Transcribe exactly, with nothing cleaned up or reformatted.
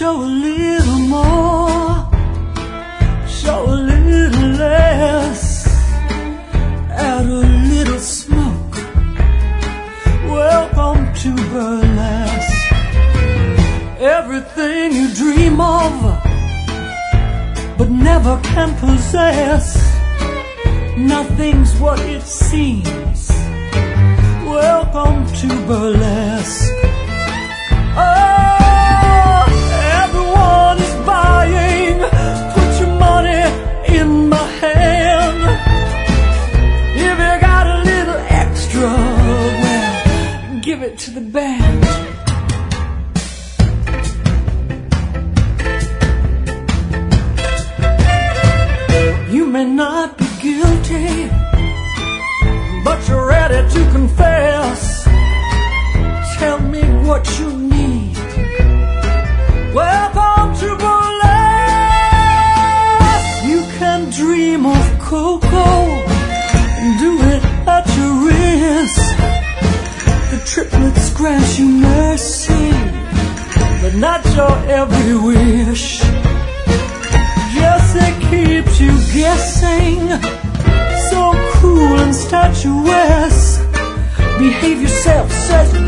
show a little more, show a little less, add a little smoke. Welcome to burlesque. Everything you dream of but never can possess, nothing's what it seems. Welcome to burlesque. Oh, everyone is buying. Put your money in my hand. If you got a little extra, well, give it to the band. You may not be guilty, but you're ready to confess. Tell me what you need. Welcome to burlesque. You can dream of cocoa and do it at your risk. The triplets grant you mercy, but not your every wish. Yes, it keeps you guessing. So cool and statuesque. Behave yourself, says